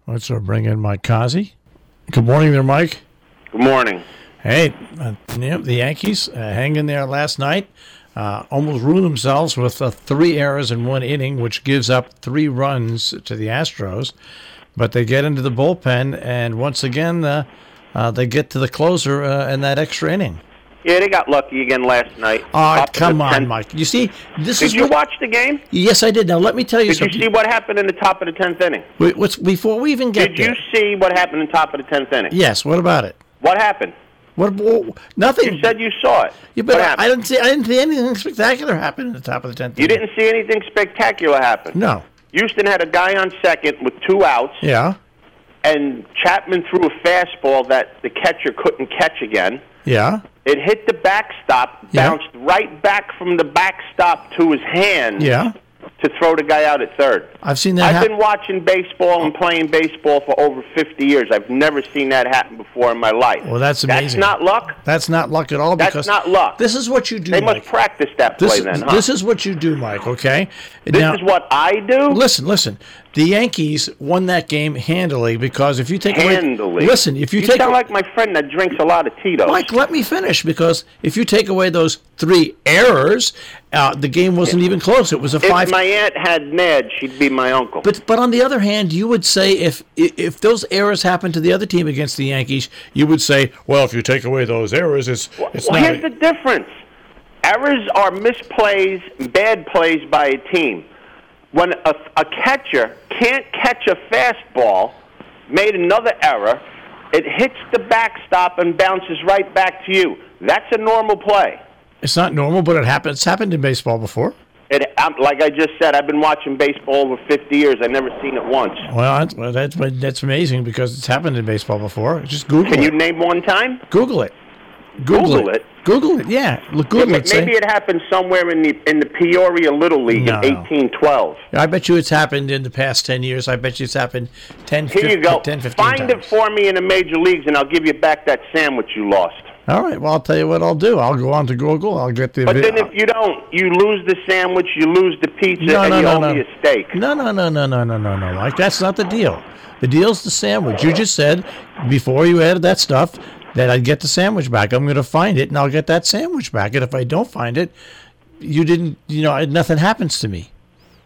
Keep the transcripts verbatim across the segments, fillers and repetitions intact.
Let's uh, bring in Mike Kazi. Good morning there, Mike. Good morning. Hey, uh, yeah, the Yankees uh, hanging there last night. Uh, almost ruined themselves with uh, three errors in one inning, which gives up three runs to the Astros. But they get into the bullpen, and once again, uh, uh, they get to the closer uh, in that extra inning. Yeah, they got lucky again last night. Oh, come on, tenth. Mike. You see, this did is. Did you what, watch the game? Yes, I did. Now, let me tell you did something. Did you see what happened in the top of the tenth inning? Wait, what's, before we even get did there. Did you see what happened in the top of the tenth inning? Yes, what about it? What happened? What? Well, nothing. You said you saw it. Yeah, but I, I didn't see. I didn't see anything spectacular happen at the top of the tenth. You didn't see anything spectacular happen. No. Houston had a guy on second with two outs. Yeah. And Chapman threw a fastball that the catcher couldn't catch again. Yeah. It hit the backstop, yeah. bounced right back from the backstop to his hand. Yeah. To throw the guy out at third. I've seen that I've happen. been watching baseball and playing baseball for over fifty years. I've never seen that happen before in my life. Well, that's amazing. That's not luck? That's not luck at all. That's because not luck. This is what you do, They Mike. must practice that play this, then, huh? This is what you do, Mike, okay? This now, is what I do? Listen, listen. The Yankees won that game handily because if you take handily. away... Listen, if you, you take... sound like my friend that drinks a lot of Tito's. Mike, let me finish, because if you take away those three errors, uh, the game wasn't yeah. even close. It was a five... If my aunt had Ned, she'd be my uncle. But but on the other hand, you would say if if those errors happened to the other team against the Yankees, you would say, well, if you take away those errors, it's, it's well, not... Here's a... the difference. Errors are misplays, bad plays by a team. When a, a catcher can't catch a fastball, made another error, it hits the backstop and bounces right back to you. That's a normal play. It's not normal, but it happens. It's happened in baseball before. It, like I just said, I've been watching baseball over fifty years. I've never seen it once. Well, that's, well, that's, that's amazing because it's happened in baseball before. Just Google Can it. you name one time? Google it. Google, Google it. it. Google it. Yeah, look, Google yeah, it. Maybe say. it happened somewhere in the in the Peoria Little League no, in eighteen twelve. No. I bet you it's happened in the past ten years. I bet you it's happened ten, Here you go. ten, fifteen Find times. it for me in the major leagues, and I'll give you back that sandwich you lost. All right. Well, I'll tell you what I'll do. I'll go on to Google. I'll get the. But then if you don't, you lose the sandwich, you lose the pizza, no, and no, you no, owe no. me a steak. No, no, no, no, no, no, no, no, Mike. That's not the deal. The deal's the sandwich. You just said before you added that stuff that I'd get the sandwich back. I'm going to find it, and I'll get that sandwich back. And if I don't find it, you didn't. You know, nothing happens to me.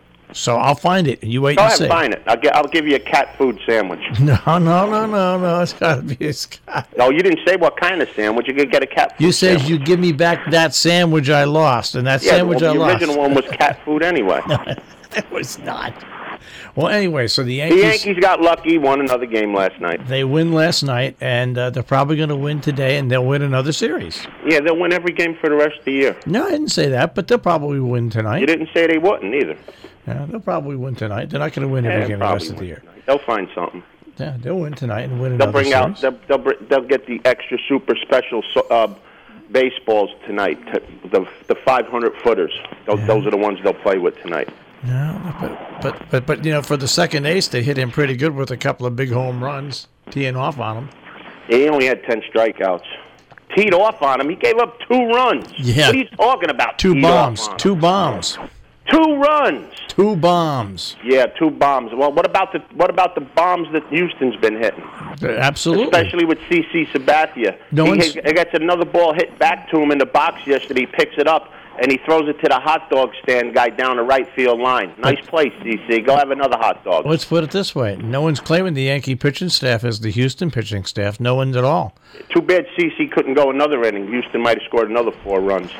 So I'll find it, and you wait Go and ahead, see. find it. I'll, get, I'll give you a cat food sandwich. No, no, no, no, no. It's got to be a cat. No, you didn't say what kind of sandwich. You could get a cat food You said sandwich. you give me back that sandwich I lost, and that yeah, sandwich well, I the lost. The original one was cat food anyway. No, it was not. Well, anyway, so the Yankees... The Yankees got lucky, won another game last night. They win last night, and uh, they're probably going to win today, and they'll win another series. Yeah, they'll win every game for the rest of the year. No, I didn't say that, but they'll probably win tonight. You didn't say they wouldn't either. Yeah, they'll probably win tonight. They're not going to win every yeah, game the rest of the year. Tonight. They'll find something. Yeah, they'll win tonight and win they'll another bring series. Out, they'll, they'll, bring, they'll get the extra super special uh, baseballs tonight, the the five hundred footers. Those, yeah. those are the ones they'll play with tonight. No, but, but but but you know, for the second ace, they hit him pretty good with a couple of big home runs, teeing off on him. Yeah, he only had ten strikeouts. Teed off on him. He gave up two runs. Yeah. What are you talking about? Two Teed bombs. off on Two him? bombs. Two runs. Two bombs. Yeah, two bombs. Well, what about the what about the bombs that Houston's been hitting? Absolutely. Especially with C C Sabathia. No he, one's... he gets another ball hit back to him in the box yesterday. He picks it up, and he throws it to the hot dog stand guy down the right field line. Nice play, C C. Go have another hot dog. Let's put it this way. No one's claiming the Yankee pitching staff as the Houston pitching staff. No one's at all. Too bad C C couldn't go another inning. Houston might have scored another four runs.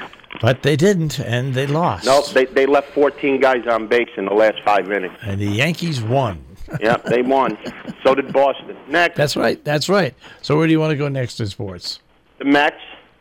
But they didn't, and they lost. No, they they left fourteen guys on base in the last five innings. And the Yankees won. Yeah, they won. So did Boston. Next. That's right. That's right. So where do you want to go next in sports? The Mets.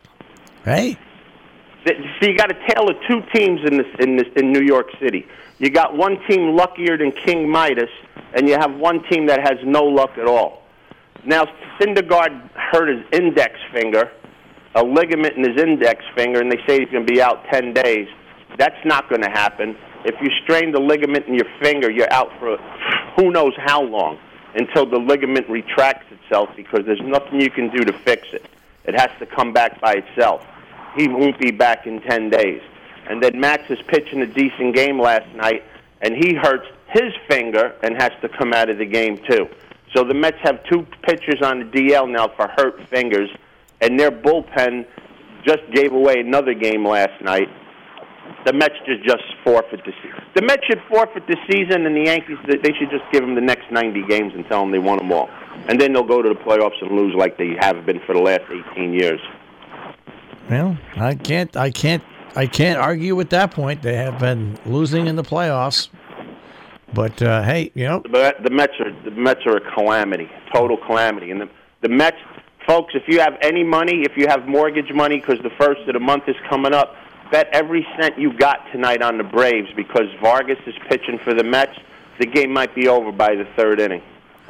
Hey. So you got a tale of two teams in this in this in New York City. You got one team luckier than King Midas, and you have one team that has no luck at all. Now, Syndergaard hurt his index finger, a ligament in his index finger, and they say he's going to be out ten days. That's not going to happen. If you strain the ligament in your finger, you're out for who knows how long until the ligament retracts itself because there's nothing you can do to fix it. It has to come back by itself. He won't be back in ten days. And then Max is pitching a decent game last night, and he hurts his finger and has to come out of the game too. So the Mets have two pitchers on the D L now for hurt fingers, and their bullpen just gave away another game last night. The Mets should just forfeit the season. The Mets should forfeit the season, and the Yankees, they should just give them the next ninety games and tell them they won them all. And then they'll go to the playoffs and lose like they have been for the last eighteen years. Well, I can't, I can't, I can't argue with that point. They have been losing in the playoffs. But uh, hey, you know, the, the Mets are the Mets are a calamity, total calamity. And the the Mets, folks, if you have any money, if you have mortgage money, because the first of the month is coming up, bet every cent you got tonight on the Braves because Vargas is pitching for the Mets. The game might be over by the third inning.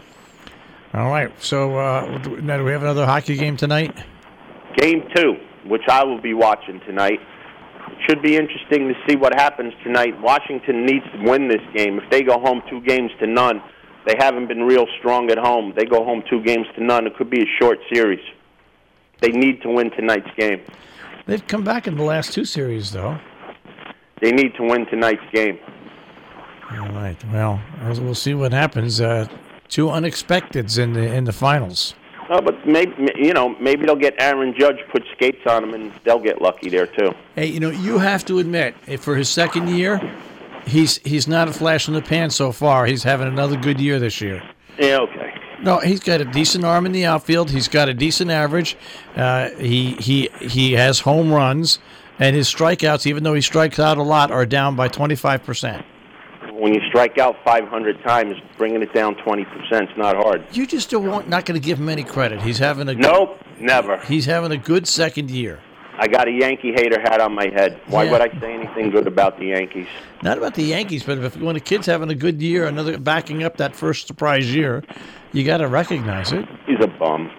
All right. So uh, now do we have another hockey game tonight? Game two, which I will be watching tonight. It should be interesting to see what happens tonight. Washington needs to win this game. If they go home two games to none, they haven't been real strong at home. They go home two games to none. It could be a short series. They need to win tonight's game. They've come back in the last two series, though. They need to win tonight's game. All right. Well, we'll see what happens. Uh, two unexpecteds in the in the finals. Oh, but maybe you know maybe they'll get Aaron Judge, put skates on him, and they'll get lucky there too. Hey, you know you have to admit, for his second year, he's he's not a flash in the pan so far. He's having another good year this year. Yeah. Okay. No, he's got a decent arm in the outfield. He's got a decent average. Uh, he he he has home runs, and his strikeouts, even though he strikes out a lot, are down by twenty-five percent. When you strike out five hundred times, bringing it down twenty percent is not hard. You just don't want, not going to give him any credit. He's having a good, nope, never. He's having a good second year. I got a Yankee hater hat on my head. Why Yeah. would I say anything good about the Yankees? Not about the Yankees, but if when a kid's having a good year, another backing up that first surprise year, you got to recognize it. He's a bum.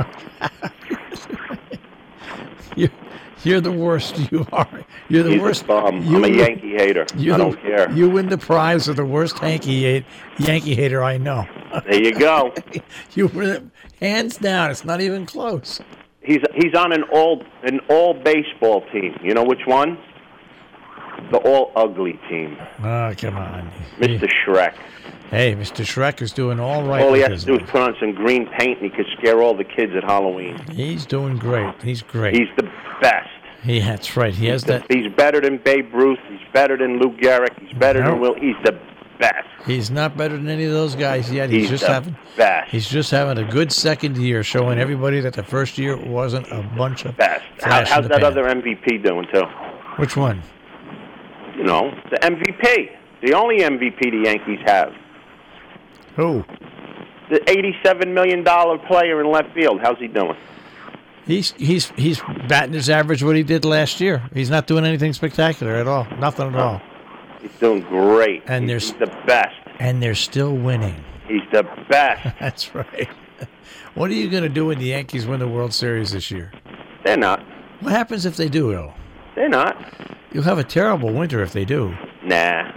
you, you're the worst. You are. You're the He's worst. a bum. You, I'm a Yankee hater. I the, don't care. You win the prize of the worst Yankee Yankee hater I know. There you go. You win hands down. It's not even close. He's he's on an all an all baseball team. You know which one? The all ugly team. Oh, come on, Mister Shrek. Hey, Mister Shrek is doing all right. All he with has his to do is life. put on some green paint, and he could scare all the kids at Halloween. He's doing great. He's great. He's the best. He, that's right. He has The- that. He's better than Babe Ruth. He's better than Lou Gehrig. He's better No. than Will. He's the best. He's not better than any of those guys yet. He's, He's just the having. best. He's just having a good second year, showing everybody that the first year wasn't a bunch of best. How, flash in how's the that pan. other M V P doing too? Which one? You know, the M V P, the only M V P the Yankees have. Who? The eighty-seven million dollar player in left field. How's he doing? He's he's he's batting his average what he did last year. He's not doing anything spectacular at all. Nothing at all. He's doing great. And he's, there's- he's the best. And they're still winning. He's the best. That's right. What are you going to do when the Yankees win the World Series this year? They're not. What happens if they do, though? They're not. You'll have a terrible winter if they do. Nah.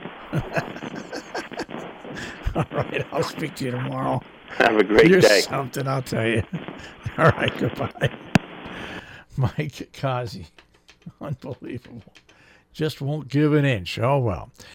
All right, I'll speak to you tomorrow. Have a great You're day. something, I'll tell you. All right, goodbye. Mike Kazi. Unbelievable. Just won't give an inch. Oh, well.